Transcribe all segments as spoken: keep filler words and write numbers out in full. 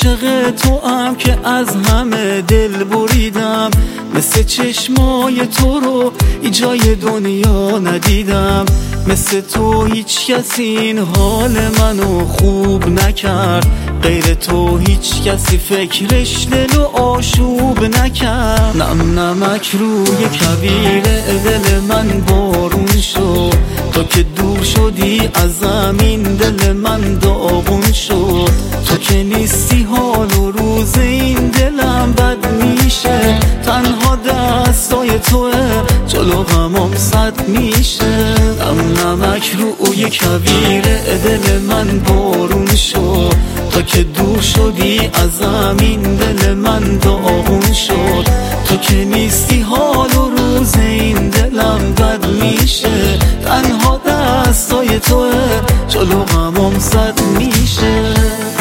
عاشق تو هم که از همه دل بریدم، مثل چشمای تو رو هیچ جای دنیا ندیدم. مثل تو هیچ کسی این حال منو خوب نکرد، غیر تو هیچ کسی فکرش دل و آشوب نکرد. نم نمک روی کویر دل من بارون شد، تو که دور شدی از زمین دل من داغون شد. تو که نیستی حال و روز این دلم بد میشه، تنها دستای توه جلو غمام صد میشه. نم نمک روی کویر دل من بارون شد، تو که دور شدی از زمین دل من داغون شد. تو که نیستی حال و روز این دلم بد میشه، تنها دستای توه جلو غمام صد میشه.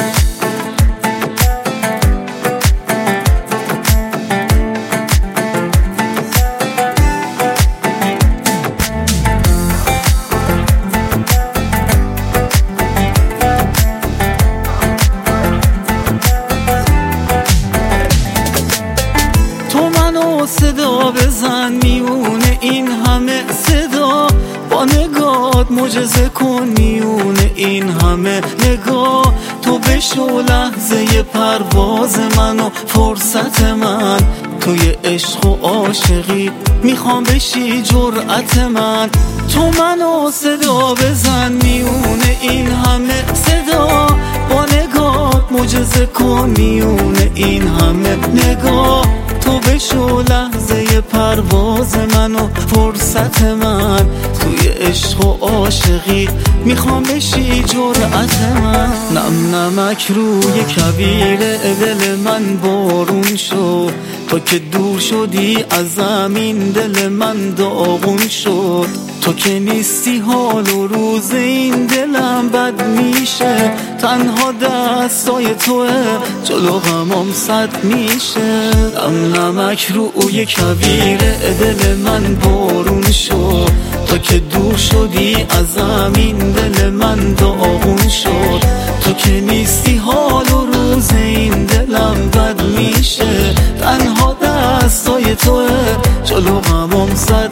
صدا بزن میونه این همه صدا، با نگات معجزه کن میونه این همه نگاه. تو بشو لحظه پرواز من و فرصت من، توی عشق و عاشقی میخوام بشی جرأت من. تو منو صدا بزن میونه این همه صدا، با نگات معجزه کن میونه این همه نگاه. تو بشو لحظه پرواز من و فرصت من، توی عشق و عاشقی میخوام بشی جرأت من. نم نمک روی کویر دل من بارون شد، تو که دور شدی از زمین دل من داغون شد. تو که نیستی حال و روز این دلم بد میشه، تنها دستای توه جلو غمام صد میشه. نم نمک روی کویر دل من بارون شد، تو که دور شدی از زمین دل من داغون شد. تو که نیستی حال و روز این دلم بد میشه، تنها دستای توه جلو غمام صد